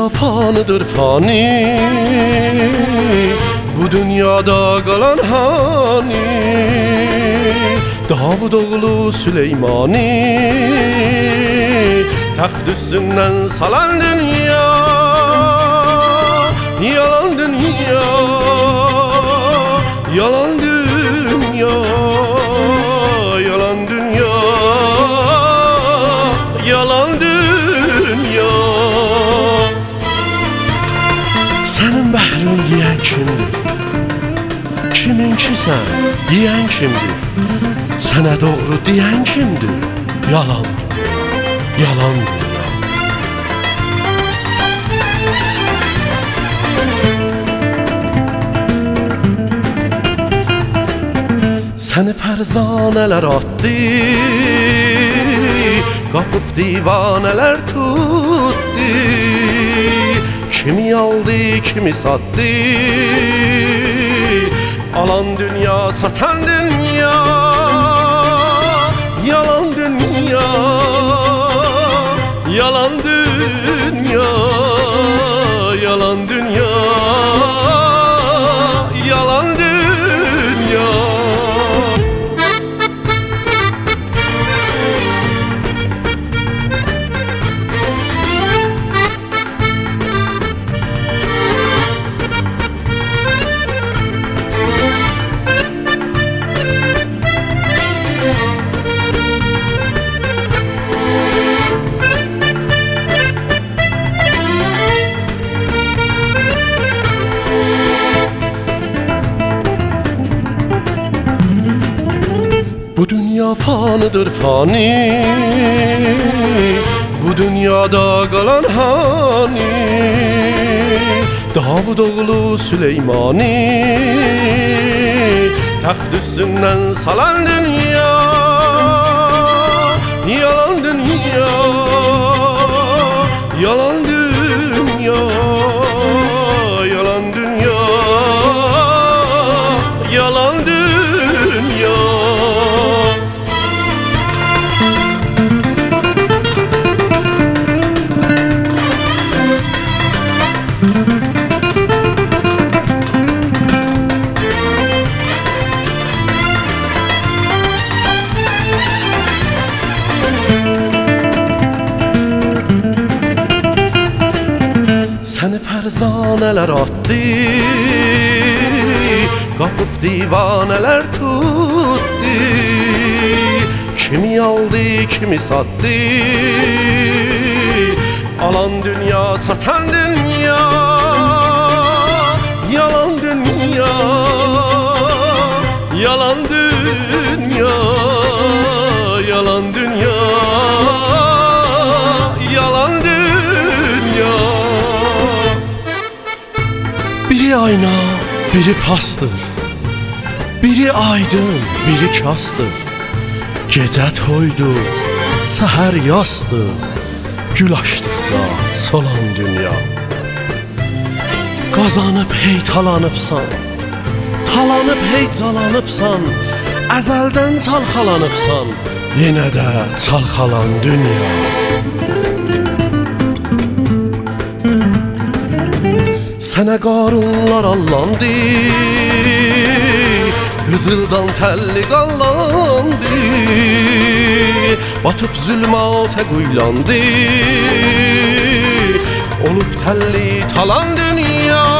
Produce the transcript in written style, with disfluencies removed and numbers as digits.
dünya fanıdır fani, bu dünyada kalan hani? Davud oğlu Süleymani taxt üstünden salan dünya. Yalan dünya, yalan dünya, yalan dünya, yalan dünya. Senin bəhrin yiyən kimdir? Kiminki sən? Yiyən kimdir? Sənə doğru deyən kimdir? Yalan dünya, yalan dünya. Səni fərzanələr atdı, qapıb divanələr tutdu. Kimi aldı, kimi satdı, alan dünya, satan dünya. Yalan dünya, yalan dünya, yalan dünya, yalan dünya. Bu dünya fanıdır fani, bu dünyada kalan hani? Davud oğlu Süleymani taxt üstünden salan dünya. Yalan dünya, yalan dünya, yalan dünya, yalan dünya. Səni fərzanələr atdı, qapıb divanələr tutdu. Kimi aldı, kimi satdı, alan dünya, satan dünya. Yalan dünya, yalan dünya, yalan dünya, yalan dünya. Biri ayna, biri pastır, biri aydın, biri kastır. Gecə toydur, səhər yasdır, gül açdıqca solan dünya. Qazanıb hey talanıbsan, talanıb hey calanıbsan, əzəldən çalxalanıbsan, yenə də çalxalan dünya. Sənə qarunlar allandı, qızıldan təlli qallandı. Batıb zülmətə quyulandı, olub təlli talan dünya.